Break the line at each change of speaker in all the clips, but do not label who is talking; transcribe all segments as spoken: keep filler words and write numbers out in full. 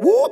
Whoop.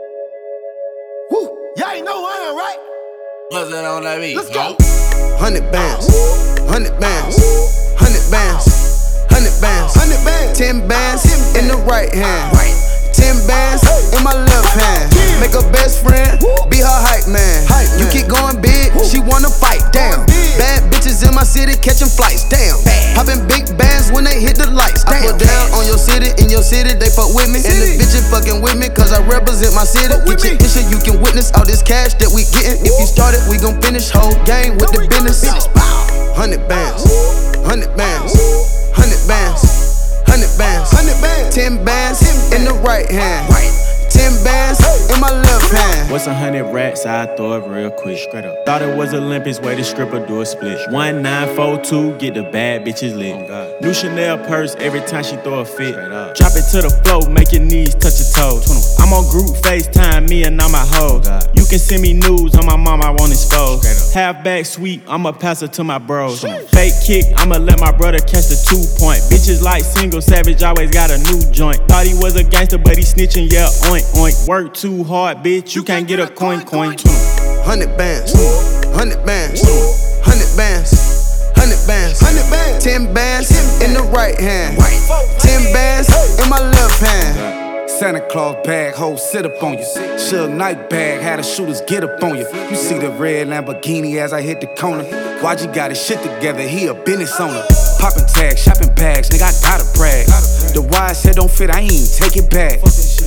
Woo. Y'all ain't know I am, right?
What's that on that beat?
Let's go.
Hundred bands, hundred bands, hundred bands, hundred bands, hundred bands, ten bands in the right hand, ten bands in my left hand. Make her best friend, be her hype man. You keep going big, she wanna fight, damn. Bad bitches in my city catching flights, damn. Popping big bands when they hit the lights, damn. I put down on your city, in your city they fuck with me, and the bitches fucking with me cause I represent my city. Get your picture, you can witness all this cash that we gettin'. If you started, we gon' finish whole game with the business. Hundred bands, hundred bands, hundred bands, hundred bands, hundred bands, ten bands in the right hand, ten bands in my left hand.
What's a hundred rats? I throw it real quick. Straight up. Thought it was Olympics, way the stripper do a split. One nine four two, get the bad bitches lit. Oh, new Chanel purse every time she throw a fit. Drop it to the floor, make your knees touch your toes. I'm on group FaceTime, me and all my hoes. Oh, you can send me news on my mom, I won't expose. Half back sweep, I'ma pass it to my bros. Fake kick, I'ma let my brother catch the two point. Bitches like single savage, always got a new joint. Thought he was a gangster, but he snitching, yeah, oink oink. Work too hard, bitch, you can't get a coin coin.
Hundred bands, hundred bands, hundred bands, hundred bands, hundred bands, ten bands in the right hand, ten bands in my left hand.
Santa Claus bag, hoe sit up on you. Suge Knight bag, had the shooters get up on you. You see the red Lamborghini as I hit the corner. Why'd you got his shit together? He a business owner. Poppin' tags, shopping bags, nigga, I gotta brag. The wise head don't fit, I ain't take it back.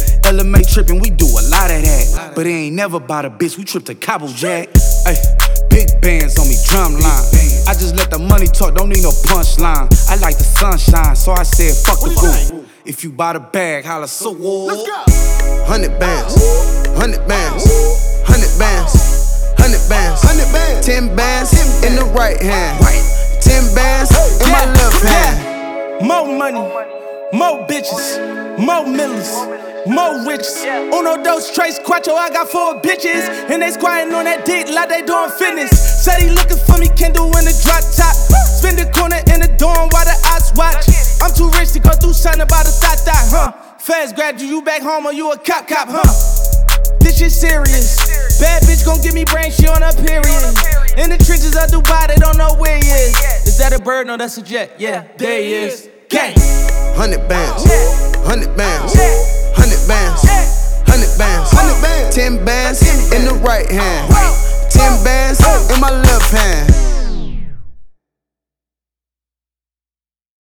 L M A trippin', we do a lot of that. But it ain't never bought a bitch, we tripped to Cabo Jack. Ay, big bands on me, drum line. I just let the money talk, don't need no punchline. I like the sunshine, so I said fuck the roof. If you bought a bag, holla so
Let's go.
Hundred bands, hundred bands, hundred bands, hundred bands, hundred bands, ten bands in the right hand, ten bands in my left hand.
More money, more bitches, more millions, more riches. Uno, dos, tres, cuatro, I got four bitches. And they squatting on that dick like they doing fitness. Said he looking for me, can do in the drop top. Spend the corner in the dorm while the odds watch. I'm too rich to go through something about a thought thought, huh? Fast grad, you back home or you a cop cop, huh? This shit serious. Bad bitch gon' give me brain, she on her period. In the trenches of Dubai, they don't know where he is. Is that a bird? No, that's a jet. Yeah, there he is. Gang.
Hundred bands, hundred bands, hundred bands, hundred bands, hundred bands, ten bands in the right hand, ten bands in my left hand.